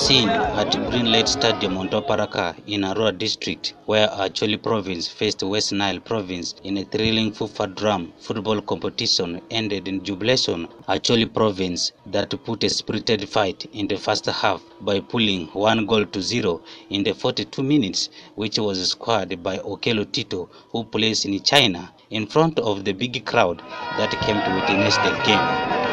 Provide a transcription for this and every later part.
scene at Greenlight Stadium on Toparaka in Arua district, where Acholi province faced West Nile province in a thrilling FUFA drum football competition ended in jubilation. Acholi province that put a spirited fight in the first half by pulling 1-0 in the 42 minutes, which was scored by Okelo Tito, who plays in China, in front of the big crowd that came to witness the game.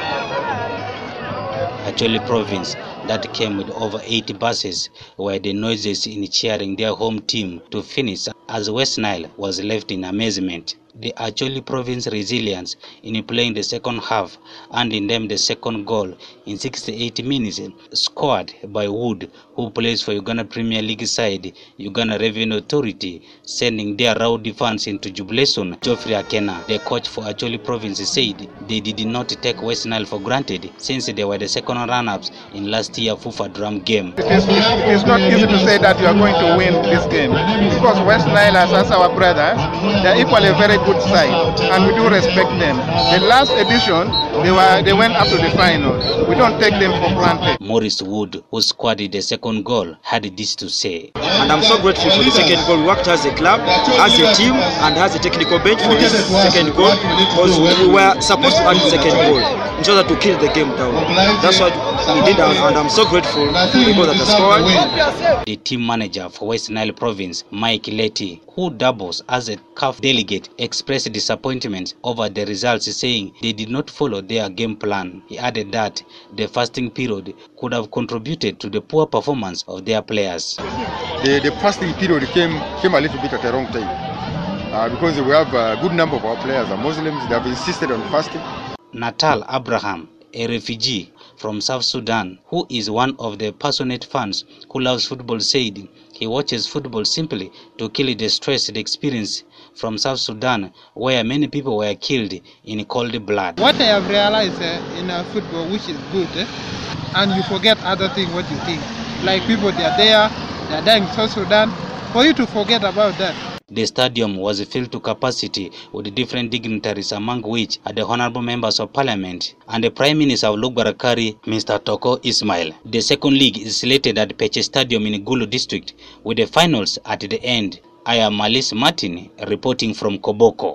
Acholi province that came with over 80 buses were the noises in cheering their home team to finish, as West Nile was left in amazement. The Acholi province resilience in playing the second half and in them the second goal in 68 minutes, scored by Wood, who plays for Uganda Premier League side Uganda Revenue Authority, sending their rowdy fans into jubilation. Geoffrey Akena, the coach for Acholi province, said they did not take West Nile for granted since they were the second run-ups in last year's FUFA drum game. It is not easy to say that you are going to win this game, because West Nile, as our brothers, they are equally a very good side, and we do respect them. The last edition, they went up to the final. We don't take them for granted. Maurice Wood, who scored the second goal, had this to say. And I'm so grateful for the second goal. We worked as a club, as a team, and as a technical bench for this second goal, because we were supposed to add the second goal in order to kill the game down. That's what we did, and I'm so grateful for the goal that has scored. The team manager for West Nile province, Mike Letty, who doubles as a CAF delegate, expressed disappointment over the results, saying they did not follow their game plan. He added that the fasting period could have contributed to the poor performance of their players. The fasting period came a little bit at the wrong time, because we have a good number of our players are Muslims. They have insisted on fasting. Natal Abraham, a refugee from South Sudan, who is one of the passionate fans who loves football, said he watches football simply to kill the stress the experience from South Sudan, where many people were killed in cold blood. What I have realized in football, which is good, and you forget other things what you think. Like people, they are there, they are dying in South Sudan, for you to forget about that. The stadium was filled to capacity with different dignitaries, among which are the honorable members of parliament and the Prime Minister of Lugbarakari, Mr. Toko Ismail. The second league is slated at Peche Stadium in Gulu district, with the finals at the end. I am Alice Martin reporting from Koboko.